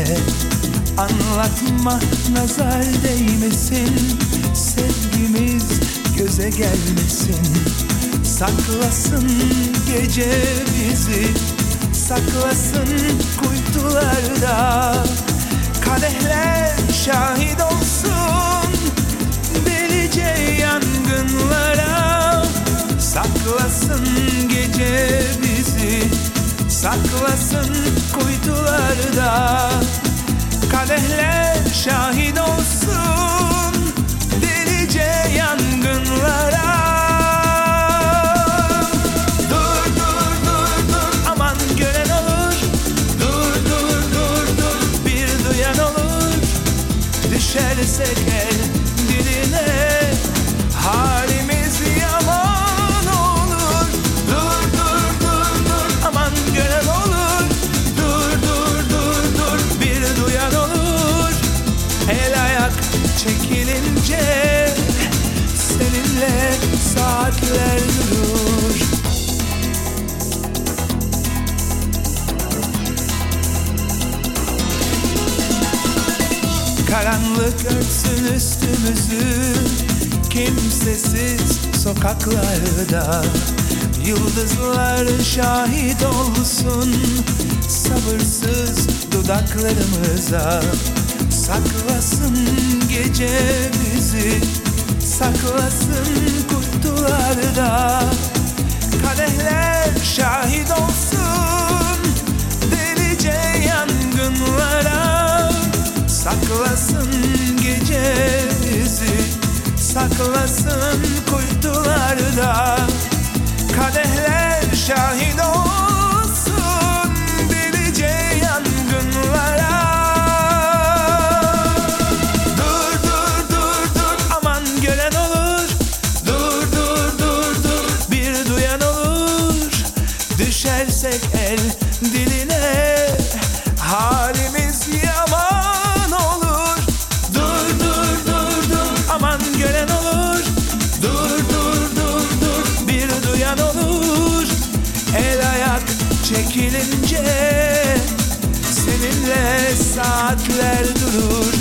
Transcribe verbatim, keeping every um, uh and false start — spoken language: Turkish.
Anlatma, nazar değmesin, sevgimiz göze gelmesin. Saklasın gece bizi, saklasın kuytularda. Kadehler şahit olsun delice yangınlara. Saklasın gece bizi, saklasın kuytularda. Kadehler şahit olsun delice yangınlara. Dur dur dur dur, aman gören olur. Dur dur dur dur, bir duyan olur. Düşersek el diline, halimiz yaman olur. Dur dur dur dur, aman gören olur. Dur dur dur dur, bir duyan olur. El ayak çekilince seninle saatler durur. Karanlık örtsün üstümüzü, kimsesiz sokaklarda. Yıldızlar şahit olsun sabırsız dudaklarımıza. Saklasın gece bizi, saklasın kuytularda. Kadehler şahit olsun delice yangınlara. Saklasın gece bizi, saklasın kuytularda. Kadehler şahit olsun delice yangınlara. Dur dur dur dur, aman gören olur. Dur dur dur dur, bir duyan olur. Düşersek el diline, halimiz yaman olur. Dur dur dur dur, aman gören olur. Dur dur dur dur, bir duyan olur. El ayak çekilince seninle saatler durur.